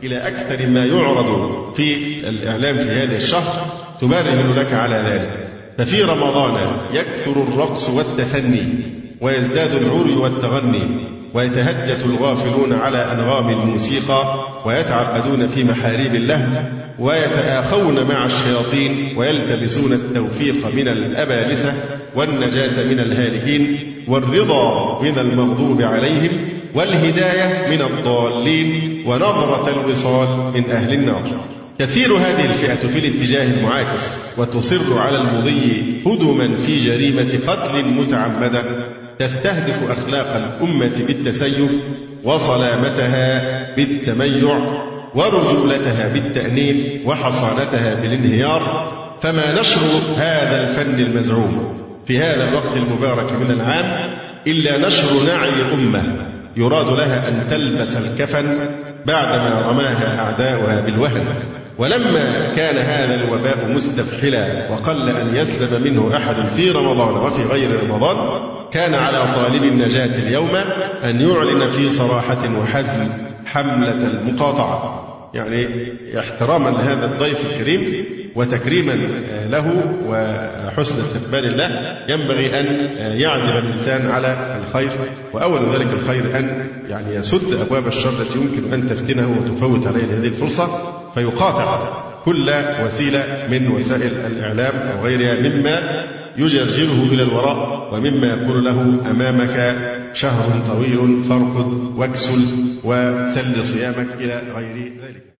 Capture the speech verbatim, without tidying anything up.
إلى أكثر ما يعرض في الإعلام في هذا الشهر تبرهن لك على ذلك. ففي رمضان يكثر الرقص والتفني ويزداد العري والتغني ويتهجت الغافلون على أنغام الموسيقى ويتعقدون في محاريب اللهو ويتآخون مع الشياطين ويلتبسون التوفيق من الأبالسة والنجاة من الهالكين والرضا من المغضوب عليهم والهداية من الضالين ونظرة الوصال من أهل النار. تسير هذه الفئة في الاتجاه المعاكس وتصر على المضي هدما في جريمة قتل متعمدة تستهدف أخلاق الأمة بالتسيب وصلامتها بالتميع ورجولتها بالتأنيث وحصانتها بالانهيار. فما نشر هذا الفن المزعوم في هذا الوقت المبارك من العام إلا نشر نعي أمة يراد لها أن تلبس الكفن بعدما رماها أعداؤها بالوهن. ولما كان هذا الوباء مستفحلا وقل أن يسلم منه أحد في رمضان وفي غير رمضان كان على طالب النجاة اليوم أن يعلن في صراحة وحزم حملة المقاطعة، يعني احتراما لهذا الضيف الكريم وتكريما له وحسن استقبال له ينبغي أن يعزم الإنسان على الخير، وأول ذلك الخير أن يعني يسد أبواب الشر التي يمكن أن تفتنه وتفوت عليه هذه الفرصة، فيقاطع كل وسيلة من وسائل الإعلام أو غيرها مما يجرجره إلى الوراء ومما يقول له أمامك شهر طويل فارقد واكسل وسل صيامك إلى غير ذلك.